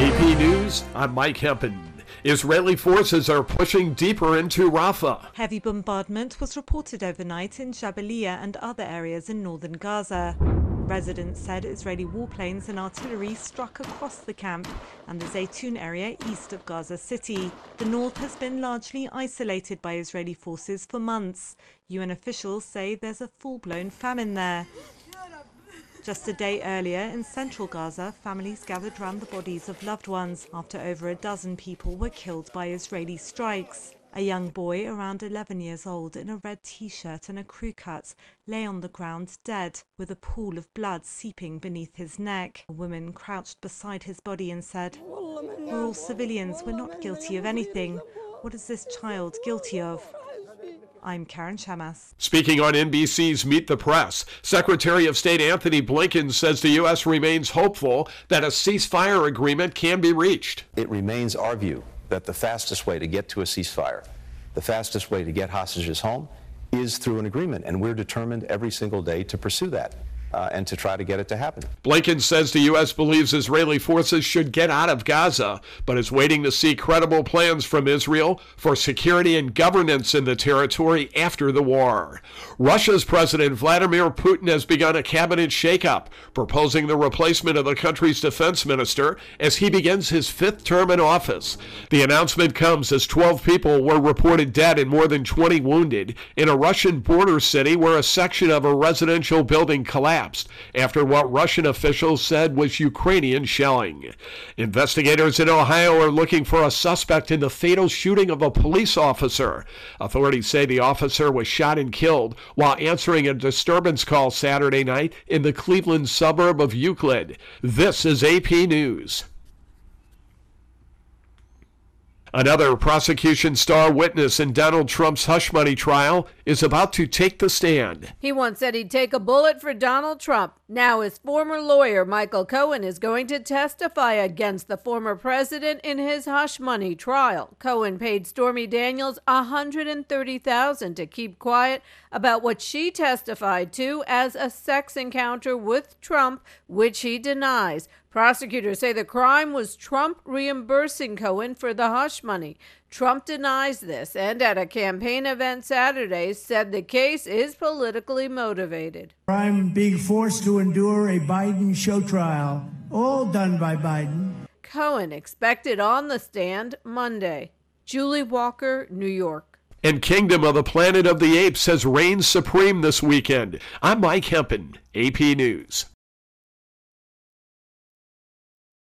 AP News, I'm Mike Hempen. Israeli forces are pushing deeper into Rafah. Heavy bombardment was reported overnight in Jabalia and other areas in northern Gaza. Residents said Israeli warplanes and artillery struck across the camp and the Zaytun area east of Gaza City. The north has been largely isolated by Israeli forces for months. UN officials say there's a full-blown famine there. Just a day earlier, in central Gaza, families gathered around the bodies of loved ones after over a dozen people were killed by Israeli strikes. A young boy around 11 years old in a red t-shirt and a crew cut lay on the ground dead, with a pool of blood seeping beneath his neck. A woman crouched beside his body and said, "We're all civilians, we're not guilty of anything. What is this child guilty of?" I'm Karen Shamas. Speaking on NBC's Meet the Press, Secretary of State Anthony Blinken says the U.S. remains hopeful that a ceasefire agreement can be reached. It remains our view that the fastest way to get to a ceasefire, the fastest way to get hostages home, is through an agreement, and we're determined every single day to pursue that. And to try to get it to happen. Blinken says the U.S. believes Israeli forces should get out of Gaza, but is waiting to see credible plans from Israel for security and governance in the territory after the war. Russia's President Vladimir Putin has begun a cabinet shakeup, proposing the replacement of the country's defense minister as he begins his fifth term in office. The announcement comes as 12 people were reported dead and more than 20 wounded in a Russian border city where a section of a residential building collapsed after what Russian officials said was Ukrainian shelling. Investigators in Ohio are looking for a suspect in the fatal shooting of a police officer. Authorities say the officer was shot and killed while answering a disturbance call Saturday night in the Cleveland suburb of Euclid. This is AP News. Another prosecution star witness in Donald Trump's hush money trial is about to take the stand. He once said he'd take a bullet for Donald Trump. Now his former lawyer, Michael Cohen, is going to testify against the former president in his hush money trial. Cohen paid Stormy Daniels $130,000 to keep quiet about what she testified to as a sex encounter with Trump, which he denies. Prosecutors say the crime was Trump reimbursing Cohen for the hush money. Trump denies this and at a campaign event Saturday said the case is politically motivated. I'm being forced to endure a Biden show trial, all done by Biden. Cohen expected on the stand Monday. Julie Walker, New York. And Kingdom of the Planet of the Apes has reigned supreme this weekend. I'm Mike Hempen, AP News.